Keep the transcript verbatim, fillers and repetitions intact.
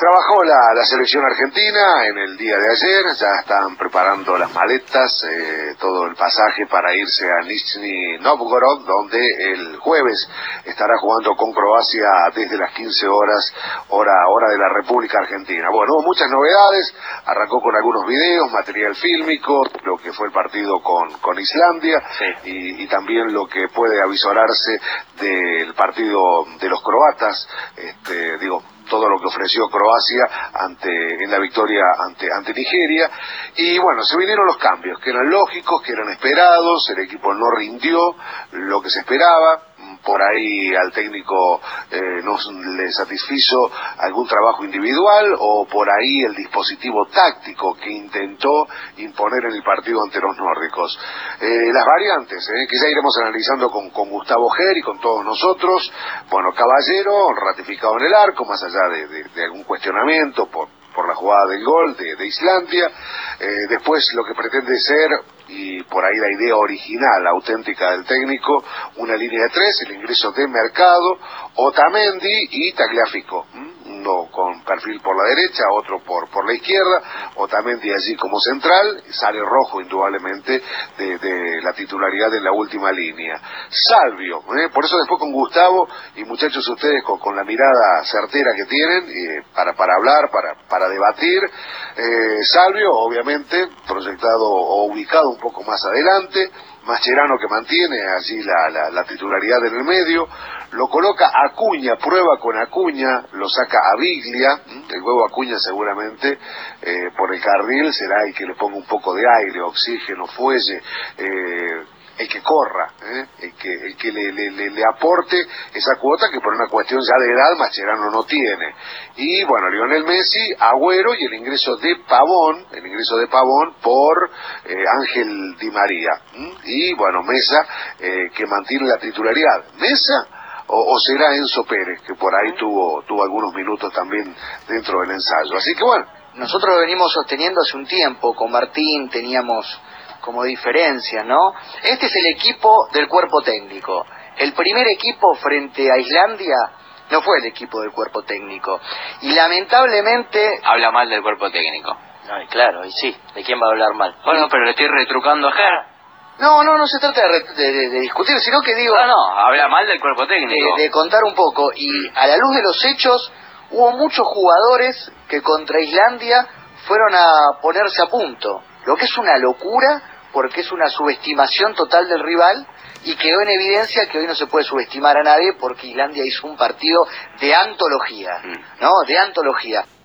trabajó la, la selección argentina en el día de ayer, ya están preparando las maletas, eh, todo el pasaje para irse a Nizhny Novgorod, donde el jueves estará jugando con Croacia desde las quince horas, hora, hora de la República Argentina. Bueno, hubo muchas novedades, arrancó con algunos videos, material fílmico, lo que fue el partido con, con Islandia, sí. y, y también lo que puede avisorarse del partido de los croatas, este, digo, todo lo que ofreció Croacia ante en la victoria ante ante Nigeria. Y bueno, se vinieron los cambios que eran lógicos, que eran esperados. El equipo no rindió lo que se esperaba. Por ahí al técnico eh, no le satisfizo algún trabajo individual, o por ahí el dispositivo táctico que intentó imponer en el partido ante los nórdicos. Eh, las variantes, eh, que ya iremos analizando con, con Gustavo Ger y con todos nosotros. Bueno, Caballero ratificado en el arco, más allá de, de, de algún cuestionamiento por por la jugada del gol de, de Islandia. Eh, después lo que pretende ser, y por ahí la idea original, auténtica del técnico, una línea de tres, el ingreso de Mercado, Otamendi y Tagliafico, ¿Mm? uno con perfil por la derecha, otro por por la izquierda, Otamendi allí como central, sale Rojo indudablemente de, de la titularidad en la última línea. Salvio, ¿eh? Por eso después con Gustavo, y muchachos ustedes con, con la mirada certera que tienen, eh, para, para hablar, para, para debatir, eh, Salvio obviamente proyectado o ubicado un poco más adelante, Mascherano que mantiene allí la, la, la titularidad en el medio, lo coloca Acuña, prueba con Acuña, lo saca a Biglia, el huevo Acuña seguramente eh, por el carril será el que le ponga un poco de aire, oxígeno, fuelle, eh, el que corra, ¿eh? el que, el que le, le, le, le aporte esa cuota que por una cuestión ya de edad Mascherano no tiene. Y bueno, Lionel Messi, Agüero y el ingreso de Pavón, el ingreso de Pavón por eh, Ángel Di María. ¿Mm? Y bueno, Mesa, eh, que mantiene la titularidad. ¿Mesa? O, o será Enzo Pérez, que por ahí tuvo, tuvo algunos minutos también dentro del ensayo. Así que bueno. Nosotros lo venimos sosteniendo hace un tiempo, con Martín teníamos como diferencias, ¿no? Este es el equipo del cuerpo técnico. El primer equipo frente a Islandia no fue el equipo del cuerpo técnico. Y lamentablemente... Habla mal del cuerpo técnico. Ay, claro, y sí, ¿de quién va a hablar mal? Bueno, pero le estoy retrucando a Ger. No, no, no se trata de, de, de, de discutir, sino que digo... No, no, habla mal del cuerpo técnico. De, de contar un poco, y a la luz de los hechos, hubo muchos jugadores que contra Islandia fueron a ponerse a punto, lo que es una locura, porque es una subestimación total del rival, y quedó en evidencia que hoy no se puede subestimar a nadie, porque Islandia hizo un partido de antología, ¿no? De antología.